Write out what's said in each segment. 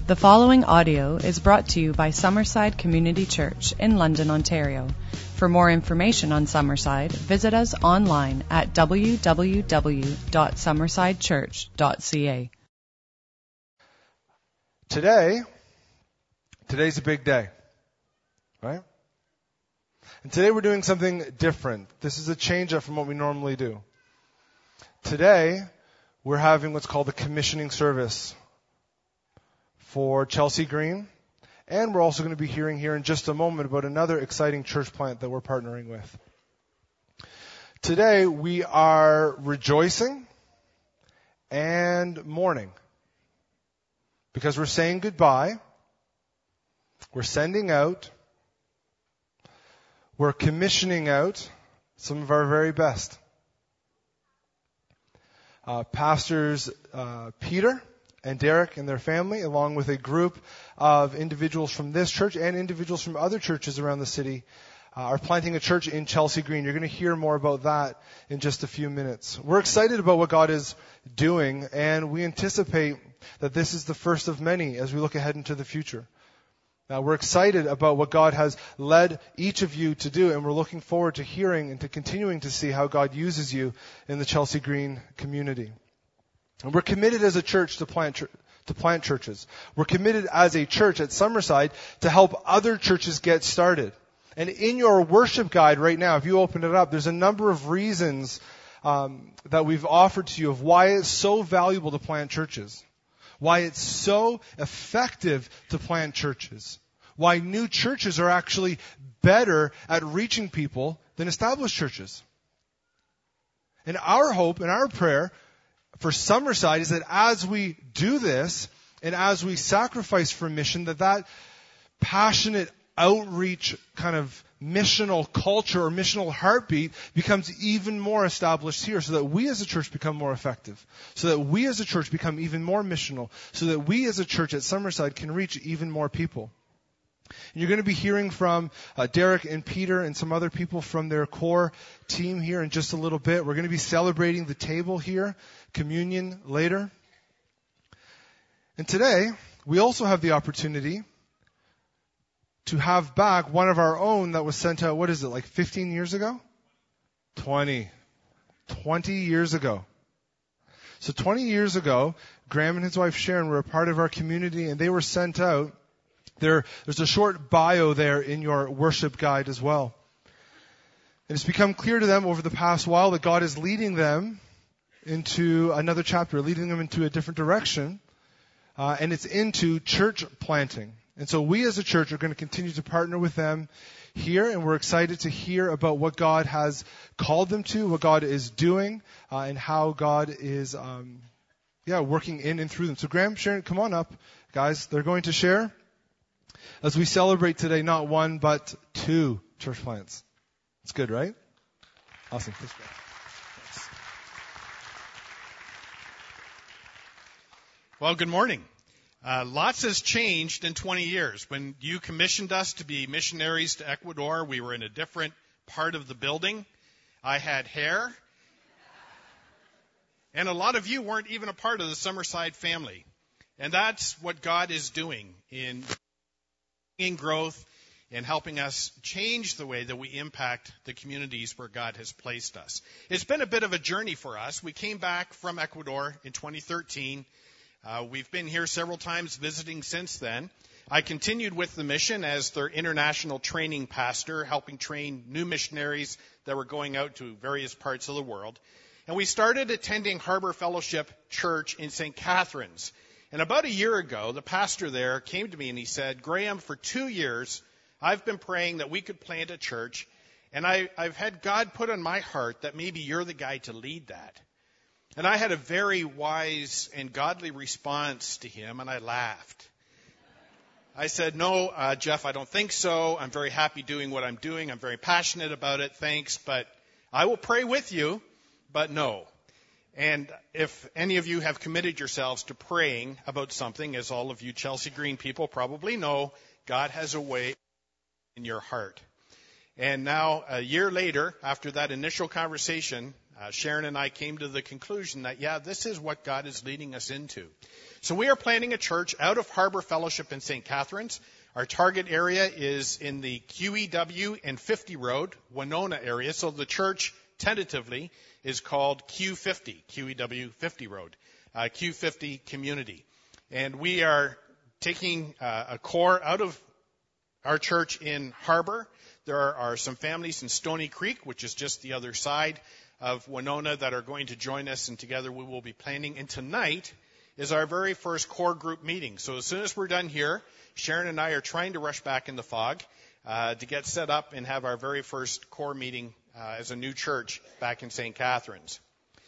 The following audio is brought to you by Summerside Community Church in London, Ontario. For more information on Summerside, visit us online at www.summersidechurch.ca. Today's a big day, right? And today we're doing something different. This is a change up from what we normally do. Today, we're having what's called the commissioning service for Chelsea Green. And we're also going to be hearing here in just a moment about another exciting church plant that we're partnering with. Today, we are rejoicing and mourning because we're saying goodbye. We're sending out. We're commissioning out some of our very best. Pastors Peter and Derek and their family, along with a group of individuals from this church and individuals from other churches around the city, are planting a church in Chelsea Green. You're going to hear more about that in just a few minutes. We're excited about what God is doing, and we anticipate that this is the first of many as we look ahead into the future. Now, we're excited about what God has led each of you to do, and we're looking forward to hearing and to continuing to see how God uses you in the Chelsea Green community. And we're committed as a church to plant churches. We're committed as a church at Summerside to help other churches get started. And in your worship guide right now, if you open it up, there's a number of reasons that we've offered to you of why it's so valuable to plant churches. Why it's so effective to plant churches. Why new churches are actually better at reaching people than established churches. And our hope and our prayer for Summerside is that as we do this and as we sacrifice for mission, that passionate outreach kind of missional culture or missional heartbeat becomes even more established here so that we as a church become more effective, so that we as a church become even more missional, so that we as a church at Summerside can reach even more people. And you're going to be hearing from Derek and Peter and some other people from their core team here in just a little bit. We're going to be celebrating the table here, communion later. And today, we also have the opportunity to have back one of our own that was sent out, 15 years ago? 20 years ago. So 20 years ago, Graham and his wife Sharon were a part of our community, and they were sent out. There's a short bio there in your worship guide as well. And it's become clear to them over the past while that God is leading them into another chapter, leading them into a different direction, and it's into church planting. And so we as a church are going to continue to partner with them here, and we're excited to hear about what God has called them to, what God is doing, and how God is working in and through them. So Graham, Sharon, come on up, guys. They're going to share as we celebrate today not one but two church plants. It's good, right? Awesome. Thanks. Well, good morning. Lots has changed in 20 years. When you commissioned us to be missionaries to Ecuador, we were in a different part of the building. I had hair. And a lot of you weren't even a part of the Summerside family. And that's what God is doing in growth and helping us change the way that we impact the communities where God has placed us. It's been a bit of a journey for us. We came back from Ecuador in 2013. We've been here several times visiting since then. I continued with the mission as their international training pastor, helping train new missionaries that were going out to various parts of the world. And we started attending Harbor Fellowship Church in St. Catharines. And about a year ago, the pastor there came to me and he said, Graham, for 2 years, I've been praying that we could plant a church, and I've had God put on my heart that maybe you're the guy to lead that. And I had a very wise and godly response to him, and I laughed. I said, no, Jeff, I don't think so. I'm very happy doing what I'm doing. I'm very passionate about it. Thanks, but I will pray with you, but no. And if any of you have committed yourselves to praying about something, as all of you Chelsea Green people probably know, God has a way in your heart. And now, a year later, after that initial conversation, Sharon and I came to the conclusion that, this is what God is leading us into. So we are planting a church out of Harbor Fellowship in St. Catharines. Our target area is in the QEW and 50 Road, Winona area. So the church, tentatively, is called Q50, QEW 50 Road, Q50 Community. And we are taking a core out of our church in Harbor. There are some families in Stony Creek, which is just the other side of Winona, that are going to join us, and together we will be planning. And tonight is our very first core group meeting. So as soon as we're done here, Sharon and I are trying to rush back in the fog to get set up and have our very first core meeting as a new church back in St. Catharines.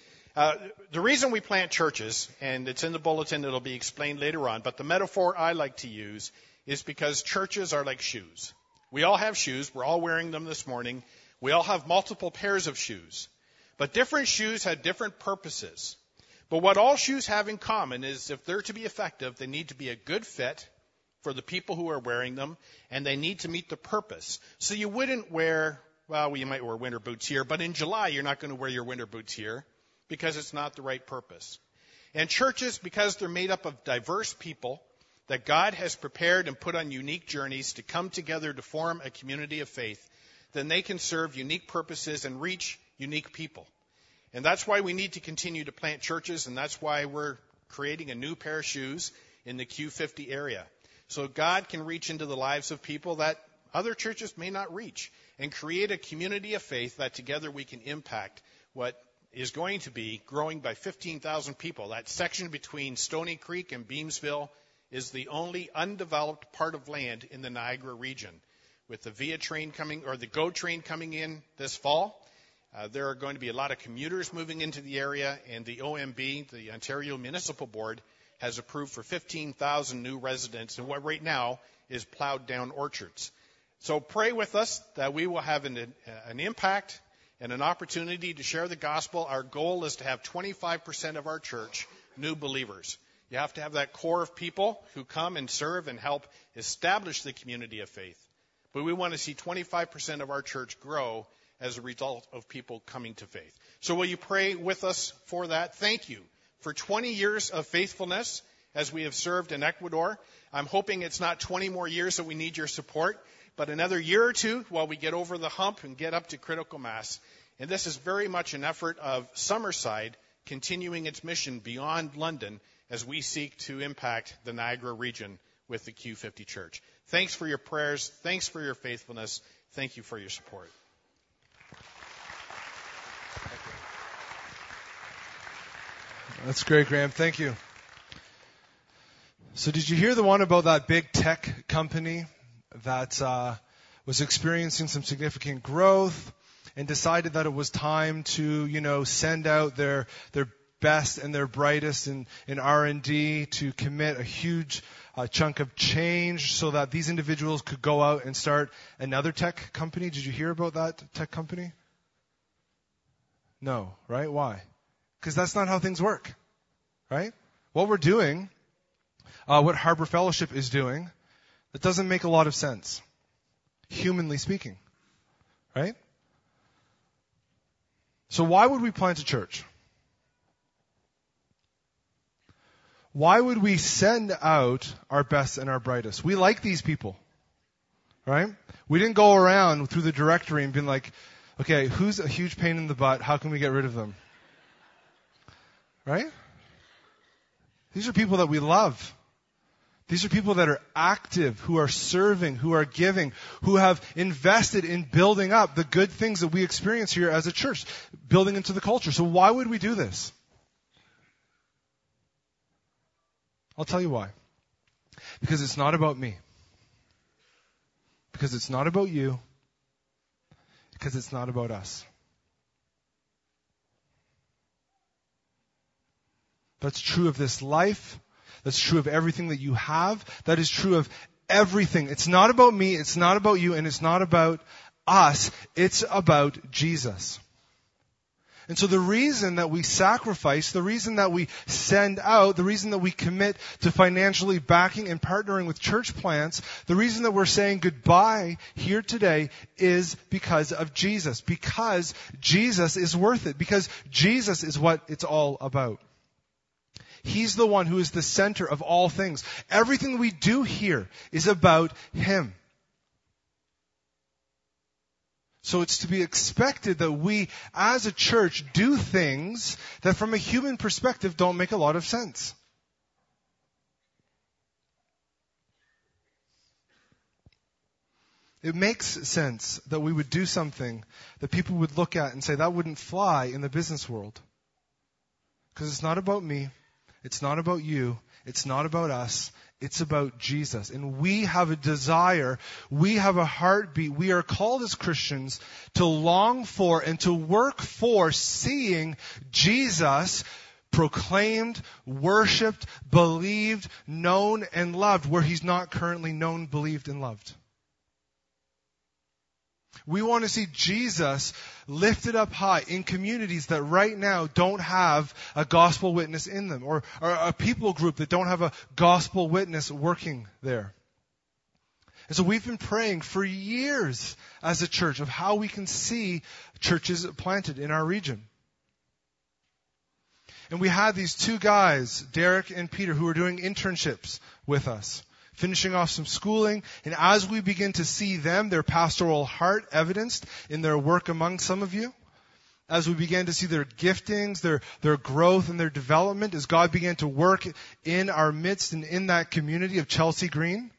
The reason we plant churches, and it's in the bulletin, it'll be explained later on, but the metaphor I like to use is because churches are like shoes. We all have shoes. We're all wearing them this morning. We all have multiple pairs of shoes. But different shoes have different purposes. But what all shoes have in common is if they're to be effective, they need to be a good fit for the people who are wearing them, and they need to meet the purpose. So you wouldn't wear, you might wear winter boots here, but in July you're not going to wear your winter boots here because it's not the right purpose. And churches, because they're made up of diverse people that God has prepared and put on unique journeys to come together to form a community of faith, then they can serve unique purposes and reach unique people. And that's why we need to continue to plant churches, and that's why we're creating a new pair of shoes in the Q50 area. So God can reach into the lives of people that other churches may not reach, and create a community of faith that together we can impact what is going to be growing by 15,000 people. That section between Stony Creek and Beamsville is the only undeveloped part of land in the Niagara region. With the VIA train coming, or the GO train coming in this fall, there are going to be a lot of commuters moving into the area, and the OMB, the Ontario Municipal Board, has approved for 15,000 new residents in what right now is plowed down orchards. So pray with us that we will have an impact and an opportunity to share the gospel. Our goal is to have 25% of our church new believers. You have to have that core of people who come and serve and help establish the community of faith. But we want to see 25% of our church grow as a result of people coming to faith. So will you pray with us for that? Thank you for 20 years of faithfulness as we have served in Ecuador. I'm hoping it's not 20 more years that we need your support, but another year or two while we get over the hump and get up to critical mass. And this is very much an effort of Summerside continuing its mission beyond London as we seek to impact the Niagara region with the Q50 Church. Thanks for your prayers. Thanks for your faithfulness. Thank you for your support. That's great, Graham. Thank you. So did you hear the one about that big tech company that was experiencing some significant growth and decided that it was time to, send out their best and their brightest in R&D to commit a huge chunk of change so that these individuals could go out and start another tech company? Did you hear about that tech company? No, right? Why? Because that's not how things work, right? What we're doing, what Harbor Fellowship is doing, it doesn't make a lot of sense, humanly speaking, right? So why would we plant a church? Why would we send out our best and our brightest? We like these people, right? We didn't go around through the directory and been like, okay, who's a huge pain in the butt? How can we get rid of them? Right? These are people that we love. These are people that are active, who are serving, who are giving, who have invested in building up the good things that we experience here as a church, building into the culture. So why would we do this? I'll tell you why. Because it's not about me. Because it's not about you. Because it's not about us. That's true of this life. That's true of everything that you have. That is true of everything. It's not about me. It's not about you. And it's not about us. It's about Jesus. And so the reason that we sacrifice, the reason that we send out, the reason that we commit to financially backing and partnering with church plants, the reason that we're saying goodbye here today is because of Jesus. Because Jesus is worth it. Because Jesus is what it's all about. He's the one who is the center of all things. Everything we do here is about Him. So it's to be expected that we, as a church, do things that from a human perspective don't make a lot of sense. It makes sense that we would do something that people would look at and say, that wouldn't fly in the business world. Because it's not about me. It's not about you. It's not about us. It's about Jesus. And we have a desire. We have a heartbeat. We are called as Christians to long for and to work for seeing Jesus proclaimed, worshipped, believed, known, and loved where He's not currently known, believed, and loved. We want to see Jesus lifted up high in communities that right now don't have a gospel witness in them, or a people group that don't have a gospel witness working there. And so we've been praying for years as a church of how we can see churches planted in our region. And we had these two guys, Derek and Peter, who were doing internships with us, finishing off some schooling. And as we begin to see them, their pastoral heart evidenced in their work among some of you, as we began to see their giftings, their growth and their development, as God began to work in our midst and in that community of Chelsea Green,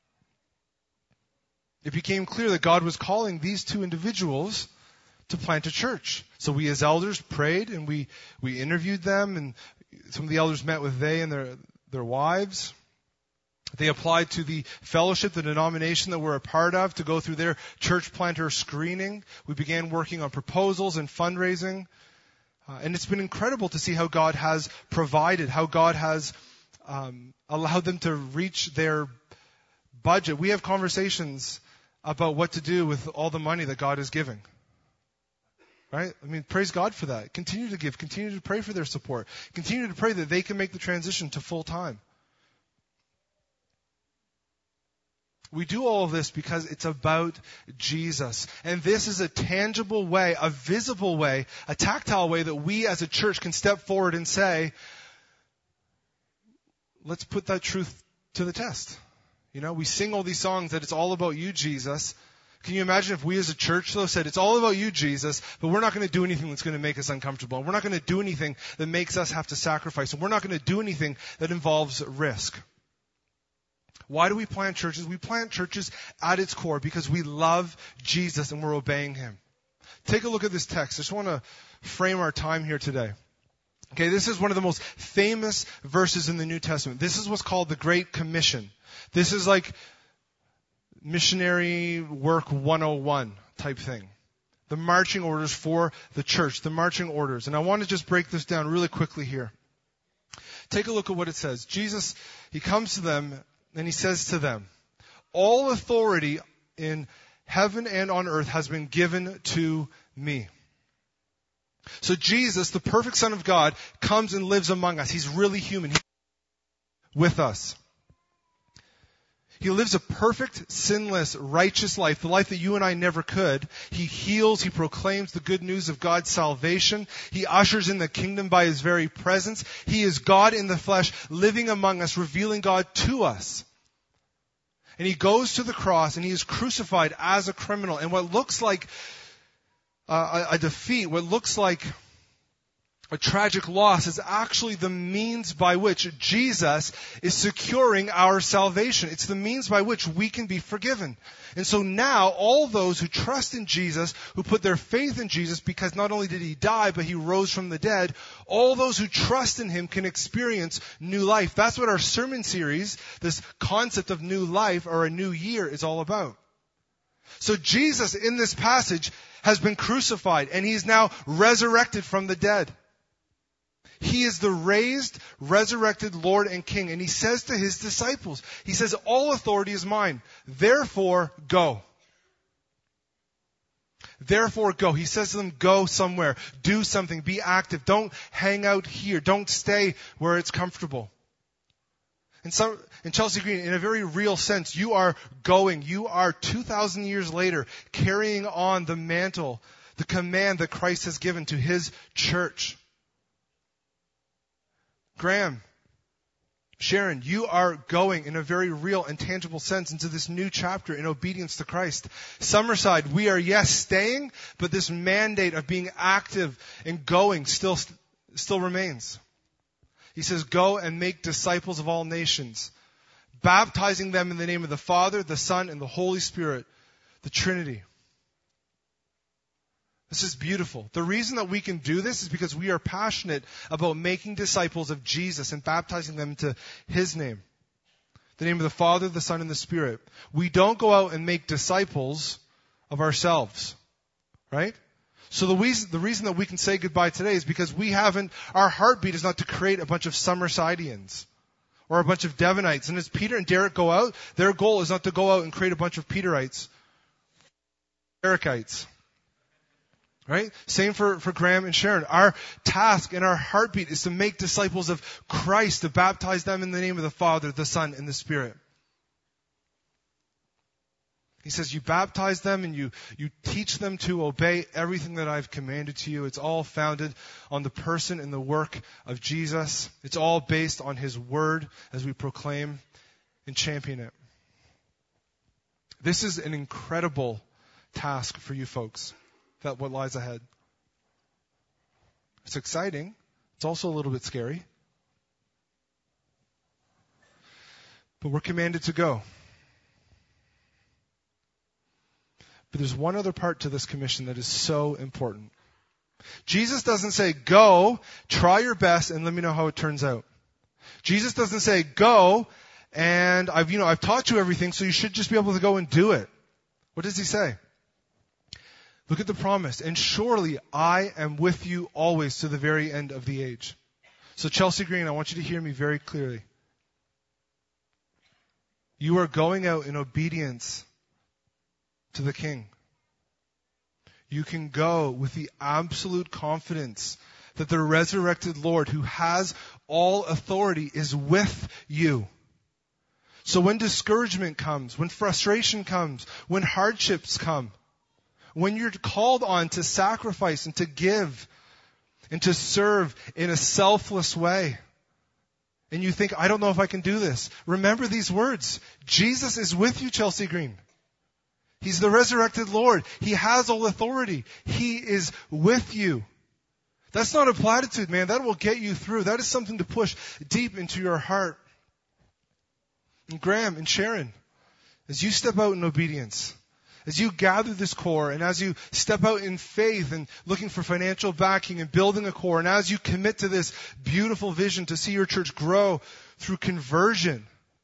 it became clear that God was calling these two individuals to plant a church. So we as elders prayed and we interviewed them, and some of the elders met with they and their wives. They applied to the fellowship, the denomination that we're a part of, to go through their church planter screening. We began working on proposals and fundraising. And it's been incredible to see how God has provided, how God has allowed them to reach their budget. We have conversations about what to do with all the money that God is giving. Right? I mean, praise God for that. Continue to give. Continue to pray for their support. Continue to pray that they can make the transition to full time. We do all of this because it's about Jesus. And this is a tangible way, a visible way, a tactile way that we as a church can step forward and say, let's put that truth to the test. You know, we sing all these songs that it's all about you, Jesus. Can you imagine if we as a church, though, said, it's all about you, Jesus, but we're not going to do anything that's going to make us uncomfortable. We're not going to do anything that makes us have to sacrifice. And we're not going to do anything that involves risk. Why do we plant churches? We plant churches at its core because we love Jesus and we're obeying Him. Take a look at this text. I just want to frame our time here today. Okay, this is one of the most famous verses in the New Testament. This is what's called the Great Commission. This is like missionary work 101 type thing. The marching orders for the church, the marching orders. And I want to just break this down really quickly here. Take a look at what it says. Jesus, He comes to them and He says to them, all authority in heaven and on earth has been given to me. So Jesus, the perfect Son of God, comes and lives among us. He's really human. He's with us. He lives a perfect, sinless, righteous life, the life that you and I never could. He heals, He proclaims the good news of God's salvation. He ushers in the kingdom by His very presence. He is God in the flesh, living among us, revealing God to us. And He goes to the cross and He is crucified as a criminal. And what looks like a defeat, what looks like a tragic loss, is actually the means by which Jesus is securing our salvation. It's the means by which we can be forgiven. And so now, all those who trust in Jesus, who put their faith in Jesus, because not only did He die, but He rose from the dead, all those who trust in Him can experience new life. That's what our sermon series, this concept of new life or a new year, is all about. So Jesus, in this passage, has been crucified, and He's now resurrected from the dead. He is the raised, resurrected Lord and King. And He says to His disciples, He says, all authority is mine. Therefore, go. Therefore go. He says to them, go somewhere. Do something. Be active. Don't hang out here. Don't stay where it's comfortable. In Chelsea Green, in a very real sense, you are going. You are 2,000 years later carrying on the mantle, the command that Christ has given to His church. Graham, Sharon, you are going in a very real and tangible sense into this new chapter in obedience to Christ. Summerside, we are, yes, staying, but this mandate of being active and going still remains. He says, go and make disciples of all nations, baptizing them in the name of the Father, the Son, and the Holy Spirit, the Trinity. This is beautiful. The reason that we can do this is because we are passionate about making disciples of Jesus and baptizing them into His name. The name of the Father, the Son, and the Spirit. We don't go out and make disciples of ourselves. Right? So the reason that we can say goodbye today is because our heartbeat is not to create a bunch of Summersidians or a bunch of Devonites. And as Peter and Derek go out, their goal is not to go out and create a bunch of Peterites, Derekites. Right? Same for Graham and Sharon. Our task and our heartbeat is to make disciples of Christ, to baptize them in the name of the Father, the Son, and the Spirit. He says, you baptize them and you teach them to obey everything that I've commanded to you. It's all founded on the person and the work of Jesus. It's all based on His word as we proclaim and champion it. This is an incredible task for you folks. What lies ahead. It's exciting. It's also a little bit scary. But we're commanded to go. But there's one other part to this commission that is so important. Jesus doesn't say, go, try your best, and let me know how it turns out. Jesus doesn't say, go, and I've taught you everything, so you should just be able to go and do it. What does He say? Look at the promise. And surely I am with you always to the very end of the age. So Chelsea Green, I want you to hear me very clearly. You are going out in obedience to the King. You can go with the absolute confidence that the resurrected Lord, who has all authority, is with you. So when discouragement comes, when frustration comes, when hardships come, when you're called on to sacrifice and to give and to serve in a selfless way, and you think, I don't know if I can do this, remember these words. Jesus is with you, Chelsea Green. He's the resurrected Lord. He has all authority. He is with you. That's not a platitude, man. That will get you through. That is something to push deep into your heart. And Graham and Sharon, as you step out in obedience, as you gather this core, and as you step out in faith and looking for financial backing and building a core, and as you commit to this beautiful vision to see your church grow through conversion,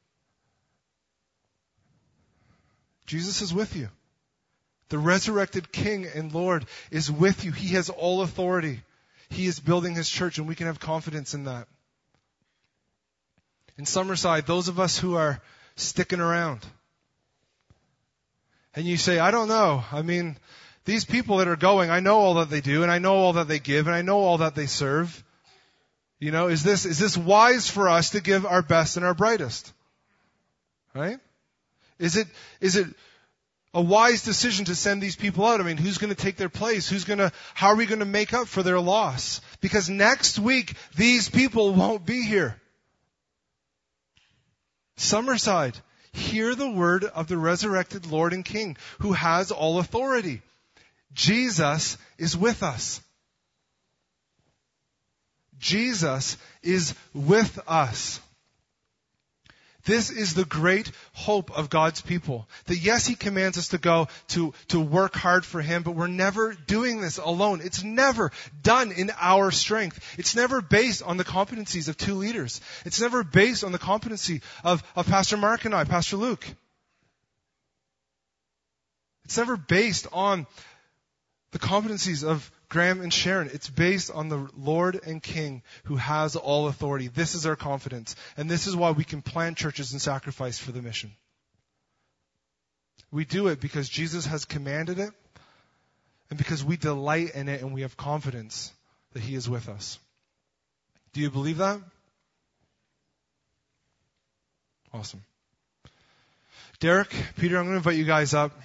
Jesus is with you. The resurrected King and Lord is with you. He has all authority. He is building His church, and we can have confidence in that. In Summerside, those of us who are sticking around, and you say, I don't know. I mean, these people that are going, I know all that they do, and I know all that they give, and I know all that they serve. Is this wise for us to give our best and our brightest? Right? Is it a wise decision to send these people out? I mean, who's going to take their place? How are we going to make up for their loss? Because next week, these people won't be here. Summerside, hear the word of the resurrected Lord and King, who has all authority. Jesus is with us. Jesus is with us. This is the great hope of God's people. That yes, He commands us to go to work hard for Him, but we're never doing this alone. It's never done in our strength. It's never based on the competencies of two leaders. It's never based on the competency of Pastor Mark and I, Pastor Luke. It's never based on the competencies of Graham and Sharon. It's based on the Lord and King who has all authority. This is our confidence. And this is why we can plant churches and sacrifice for the mission. We do it because Jesus has commanded it. and because we delight in it and we have confidence that He is with us. Do you believe that? Awesome. Derek, Peter, I'm going to invite you guys up.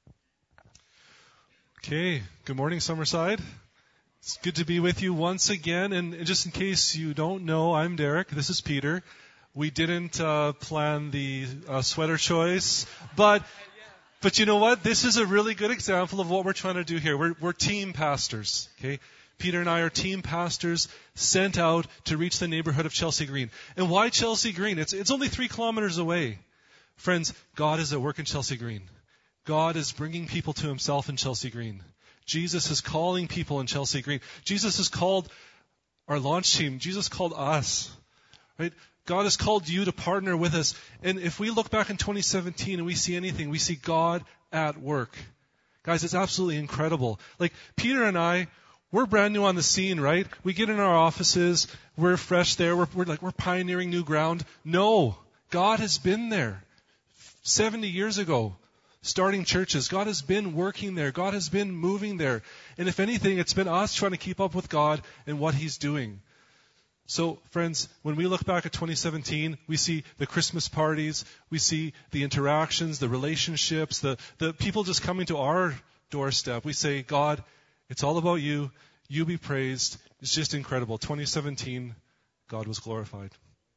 Okay, good morning, Summerside. It's good to be with you once again. And just in case you don't know, I'm Derek. This is Peter. We didn't plan the sweater choice, but you know what? This is a really good example of what we're trying to do here. We're team pastors. Okay, Peter and I are team pastors sent out to reach the neighborhood of Chelsea Green. And why Chelsea Green? It's only 3 kilometers away. Friends, God is at work in Chelsea Green. God is bringing people to Himself in Chelsea Green. Jesus is calling people in Chelsea Green. Jesus has called our launch team. Jesus called us. Right? God has called you to partner with us. And if we look back in 2017 and we see anything, we see God at work. Guys, it's absolutely incredible. Like Peter and I, we're brand new on the scene, right? We get in our offices, we're fresh there, we're pioneering new ground. No, God has been there 70 years ago. Starting churches. God has been working there. God has been moving there. And if anything, it's been us trying to keep up with God and what He's doing. So, friends, when we look back at 2017, we see the Christmas parties, we see the interactions, the relationships, the people just coming to our doorstep. We say, God, it's all about You. You be praised. It's just incredible. 2017, God was glorified.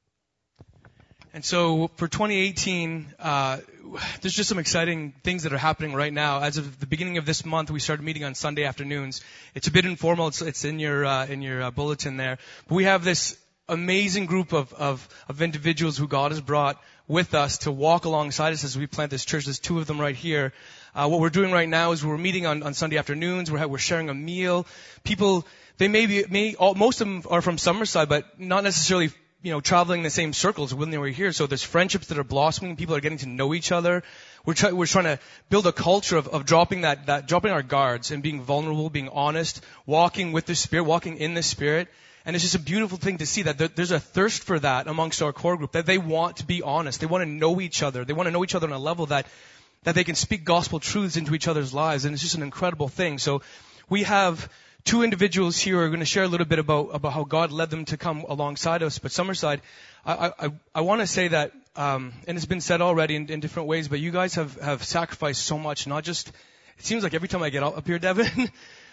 And so for 2018, there's just some exciting things that are happening right now. As of the beginning of this month, we started meeting on Sunday afternoons. It's a bit informal. It's in your bulletin there. But we have this amazing group of individuals who God has brought with us to walk alongside us as we plant this church. There's 2 of them right here. What we're doing right now is we're meeting on Sunday afternoons. We're sharing a meal. People, most of them are from Summerside, but not necessarily traveling in the same circles when they were here. So there's friendships that are blossoming. People are getting to know each other. We're trying to build a culture of dropping our guards and being vulnerable, being honest, walking with the Spirit, walking in the Spirit. And it's just a beautiful thing to see that there's a thirst for that amongst our core group, that they want to be honest. They want to know each other. They want to know each other on a level that they can speak gospel truths into each other's lives. And it's just an incredible thing. So we have 2 individuals here who are going to share a little bit about how God led them to come alongside us. But Summerside, I want to say that, and it's been said already in different ways, but you guys have sacrificed so much. Not just, it seems like every time I get up here, Devin,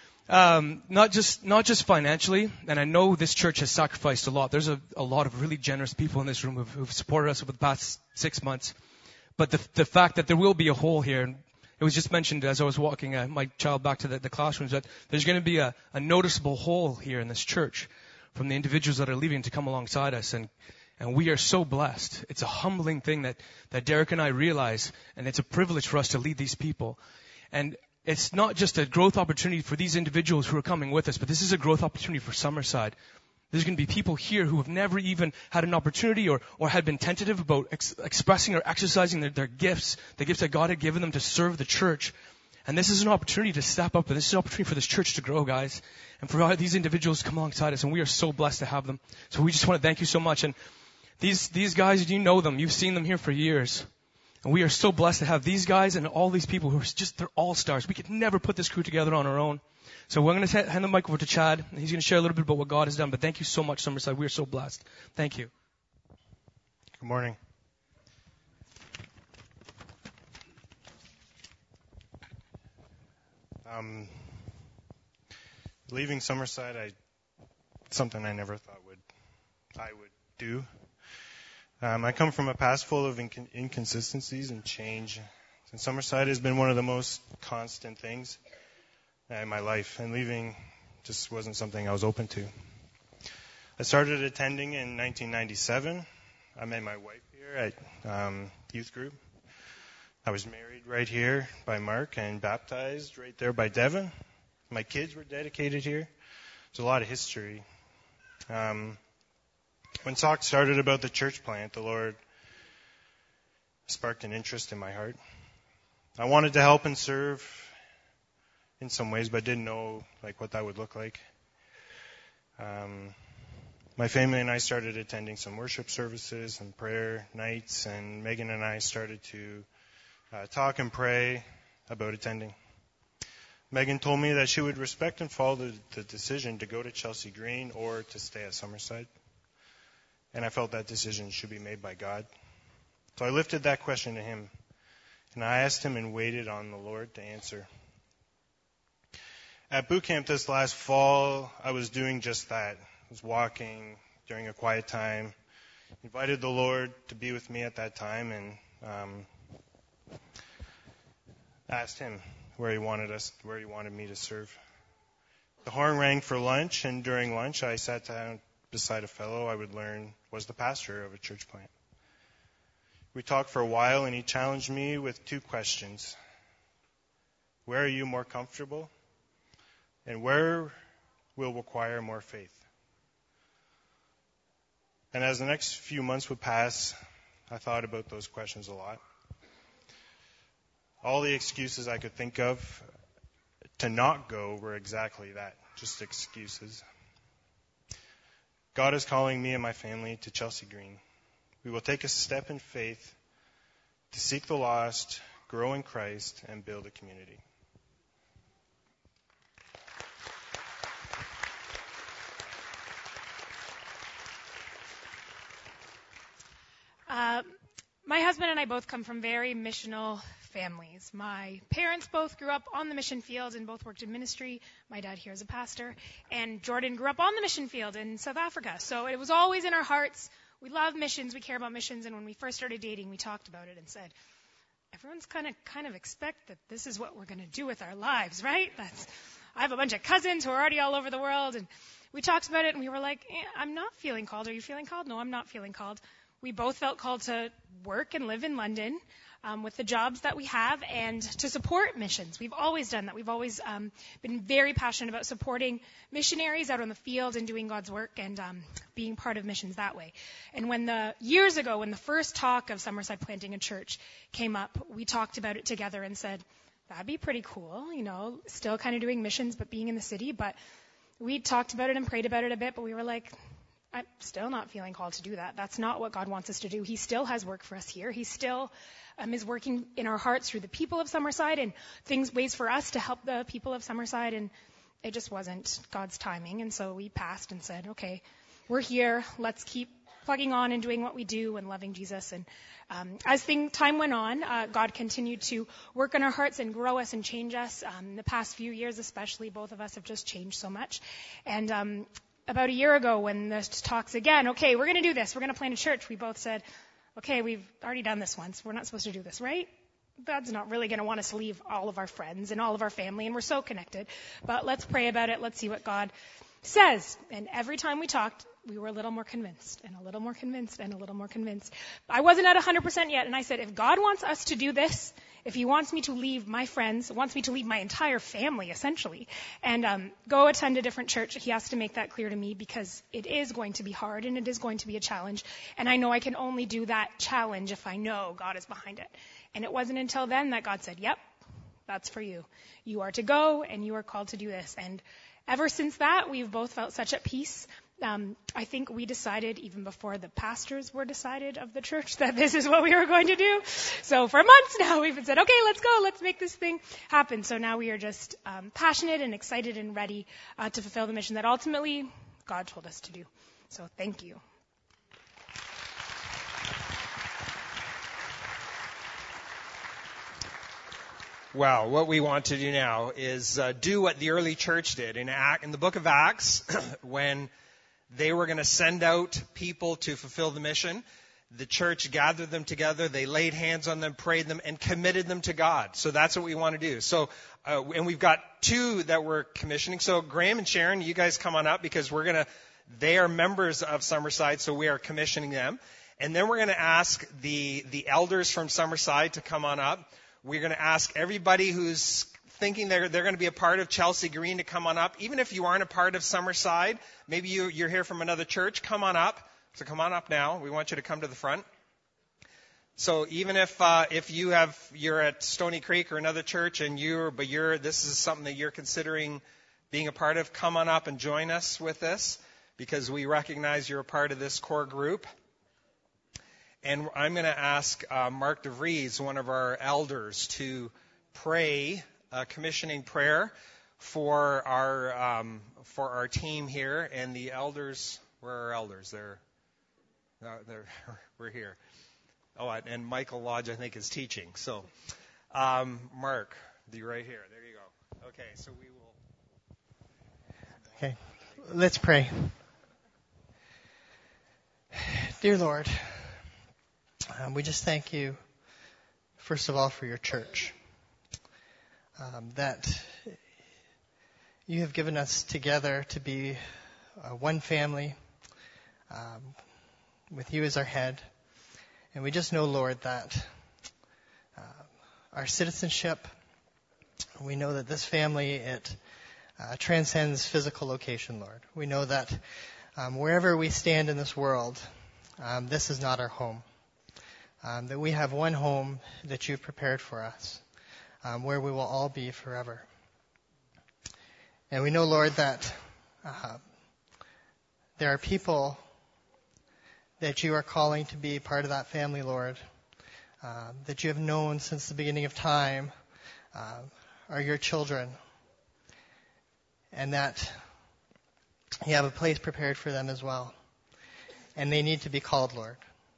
not just financially. And I know this church has sacrificed a lot. There's a lot of really generous people in this room who've supported us over the past 6 months. But the fact that there will be a hole here. It was just mentioned as I was walking my child back to the classrooms that there's going to be a noticeable hole here in this church from the individuals that are leaving to come alongside us. And we are so blessed. It's a humbling thing that Derek and I realize, and it's a privilege for us to lead these people. And it's not just a growth opportunity for these individuals who are coming with us, but this is a growth opportunity for Summerside. There's going to be people here who have never even had an opportunity or had been tentative about expressing or exercising their gifts, the gifts that God had given them to serve the church. And this is an opportunity to step up, and this is an opportunity for this church to grow, guys, and for these individuals to come alongside us, and we are so blessed to have them. So we just want to thank you so much. And these guys, you know them. You've seen them here for years. And we are so blessed to have these guys and all these people who are they're all-stars. We could never put this crew together on our own. So we're going to hand the mic over to Chad, and he's going to share a little bit about what God has done. But thank you so much, Summerside. We are so blessed. Thank you. Good morning. Leaving Summerside, something I never thought I would do. I come from a past full of inconsistencies and change. And Summerside has been one of the most constant things in my life, and leaving just wasn't something I was open to. I started attending in 1997. I met my wife here at youth group. I was married right here by Mark and baptized right there by Devin. My kids were dedicated here. There's a lot of history. When talk started about the church plant, the Lord sparked an interest in my heart. I wanted to help and serve in some ways, but didn't know what that would look like. My family and I started attending some worship services and prayer nights, and Megan and I started to talk and pray about attending. Megan told me that she would respect and follow the decision to go to Chelsea Green or to stay at Summerside. And I felt that decision should be made by God. So I lifted that question to him, and I asked him and waited on the Lord to answer. At boot camp this last fall, I was doing just that. I was walking during a quiet time, invited the Lord to be with me at that time, and asked him where he wanted me to serve. The horn rang for lunch, and during lunch I sat down beside a fellow I would learn was the pastor of a church plant. We talked for a while, and he challenged me with 2 questions. Where are you more comfortable? And where will require more faith? And as the next few months would pass, I thought about those questions a lot. All the excuses I could think of to not go were exactly that, just excuses. God is calling me and my family to Chelsea Green. We will take a step in faith to seek the lost, grow in Christ, and build a community. My husband and I both come from very missional families. My parents both grew up on the mission field and both worked in ministry. My dad here is a pastor. And Jordan grew up on the mission field in South Africa. So it was always in our hearts. We love missions. We care about missions. And when we first started dating, we talked about it and said, everyone's kind of expect that this is what we're going to do with our lives, right? I have a bunch of cousins who are already all over the world. And we talked about it and we were like, I'm not feeling called. Are you feeling called? No, I'm not feeling called. We both felt called to work and live in London with the jobs that we have and to support missions. We've always done that. We've always been very passionate about supporting missionaries out on the field and doing God's work and being part of missions that way. And years ago, when the first talk of Summerside planting a church came up, we talked about it together and said, that'd be pretty cool, still kind of doing missions but being in the city. But we talked about it and prayed about it a bit, but we were like, I'm still not feeling called to do that. That's not what God wants us to do. He still has work for us here. He still is working in our hearts through the people of Summerside and ways for us to help the people of Summerside. And it just wasn't God's timing. And so we passed and said, okay, we're here. Let's keep plugging on and doing what we do and loving Jesus. And as time went on, God continued to work in our hearts and grow us and change us. The past few years especially, both of us have just changed so much. And about a year ago when this talks again, okay, we're going to do this. We're going to plant a church. We both said, okay, we've already done this once. We're not supposed to do this, right? God's not really going to want us to leave all of our friends and all of our family, and we're so connected. But let's pray about it. Let's see what God says. And every time we talked, we were a little more convinced and a little more convinced and a little more convinced. I wasn't at 100% yet, and I said, if God wants us to do this, if he wants me to leave my friends, wants me to leave my entire family, essentially, and go attend a different church, he has to make that clear to me because it is going to be hard and it is going to be a challenge. And I know I can only do that challenge if I know God is behind it. And it wasn't until then that God said, yep, that's for you. You are to go and you are called to do this. And ever since that, we've both felt such at peace. I think we decided, even before the pastors were decided of the church, that this is what we were going to do. So for months now, we've said, okay, let's go. Let's make this thing happen. So now we are just passionate and excited and ready to fulfill the mission that ultimately God told us to do. So thank you. Well, what we want to do now is do what the early church did in the book of Acts when they were going to send out people to fulfill the mission. The church gathered them together. They laid hands on them, prayed them, and committed them to God. So that's what we want to do. So, and we've got 2 that we're commissioning. So Graham and Sharon, you guys come on up because they are members of Summerside, so we are commissioning them. And then we're going to ask the elders from Summerside to come on up. We're going to ask everybody who's thinking they're going to be a part of Chelsea Green to come on up. Even if you aren't a part of Summerside, maybe you're here from another church, come on up. So come on up now. We want you to come to the front. So even if you're at Stony Creek or another church and this is something that you're considering being a part of, come on up and join us with this because we recognize you're a part of this core group. And I'm going to ask Mark DeVries, one of our elders, to pray a commissioning prayer for our team here, and the elders. Where are our elders? We're here. Oh, and Michael Lodge, I think, is teaching. So, Mark, right here. There you go. Okay, so we will. Okay, let's pray. Dear Lord, we just thank you, first of all, for your church. That you have given us together to be one family, with you as our head. And we just know, Lord, that our citizenship, we know that this family, it transcends physical location, Lord. We know that wherever we stand in this world, this is not our home. That we have one home that you've prepared for us, where we will all be forever. And we know, Lord, that there are people that you are calling to be part of that family, Lord, that you have known since the beginning of time are your children, and that you have a place prepared for them as well. And they need to be called, Lord.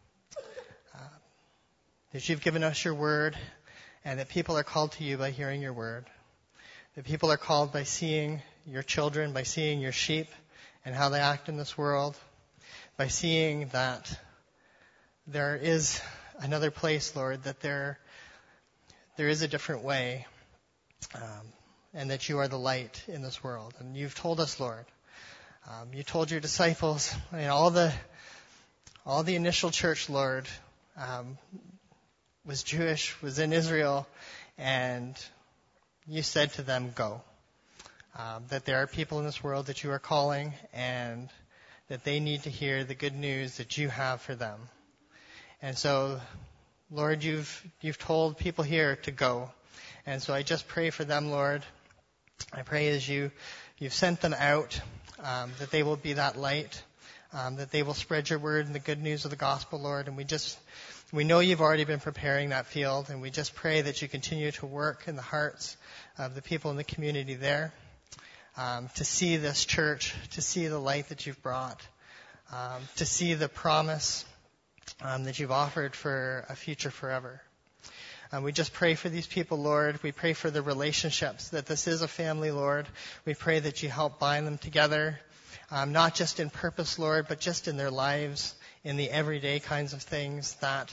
That you've given us your word, and that people are called to you by hearing your word. That people are called by seeing your children, by seeing your sheep and how they act in this world, by seeing that there is another place, Lord, that there is a different way, and that you are the light in this world. And you've told us, Lord, you told your disciples, all the initial church, Lord, was Jewish, was in Israel, and you said to them, go. That there are people in this world that you are calling, and that they need to hear the good news that you have for them. And so, Lord, you've told people here to go. And so I just pray for them, Lord. I pray as you've sent them out, that they will be that light, that they will spread your word and the good news of the gospel, Lord. And we know you've already been preparing that field, and we just pray that you continue to work in the hearts of the people in the community there, to see this church, to see the light that you've brought, to see the promise that you've offered for a future forever. We just pray for these people, Lord. We pray for the relationships, that this is a family, Lord. We pray that you help bind them together, not just in purpose, Lord, but just in their lives, in the everyday kinds of things, that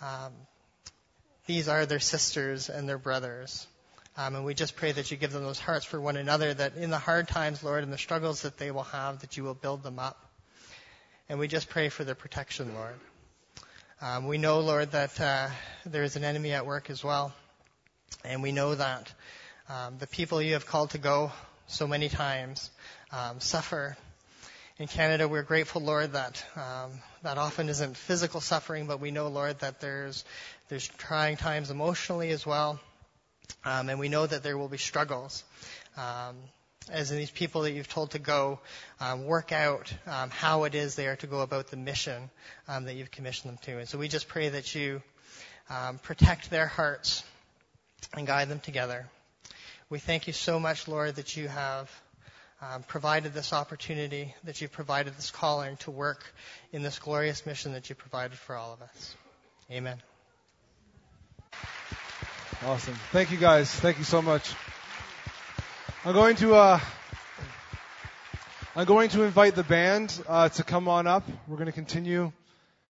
these are their sisters and their brothers. And we just pray that you give them those hearts for one another, that in the hard times, Lord, and the struggles that they will have, that you will build them up. And we just pray for their protection, Lord. We know, Lord, that there is an enemy at work as well. And we know that the people you have called to go so many times suffer. In Canada, we're grateful, Lord, that that often isn't physical suffering, but we know, Lord, that there's trying times emotionally as well. And we know that there will be struggles. As in these people that you've told to go, work out how it is they are to go about the mission that you've commissioned them to. And so we just pray that you protect their hearts and guide them together. We thank you so much, Lord, that you have provided this opportunity, that you've provided this calling to work in this glorious mission that you provided for all of us. Amen. Awesome. Thank you, guys. Thank you so much. I'm going to invite the band to come on up. We're going to continue